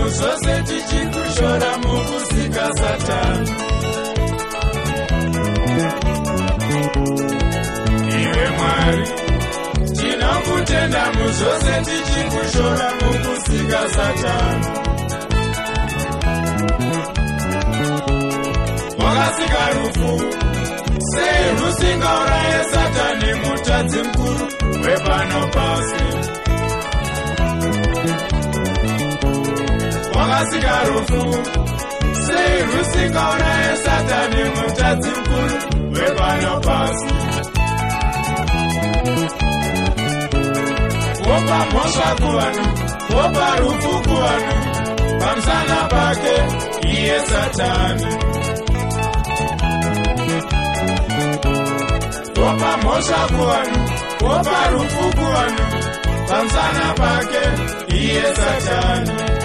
zvose tichikushora mukusika Satani. Iwe Mwari, tinokutenda muzvose tichikushora mukusika Satani. Wakasika rufu, sei rusingauraye Satani mutadzi mukuru wepano pasi. Wakasika rufu, sei rusingauraye Satani mutadzi mukuru wepano pasi. Wopa mhosva kuvanhu, wopa rufu kuvanhu, pamusana pake iye Satani. Wopa mhosva kuvanhu, wopa rufu kuvanhu, pamusana pake iye Satani.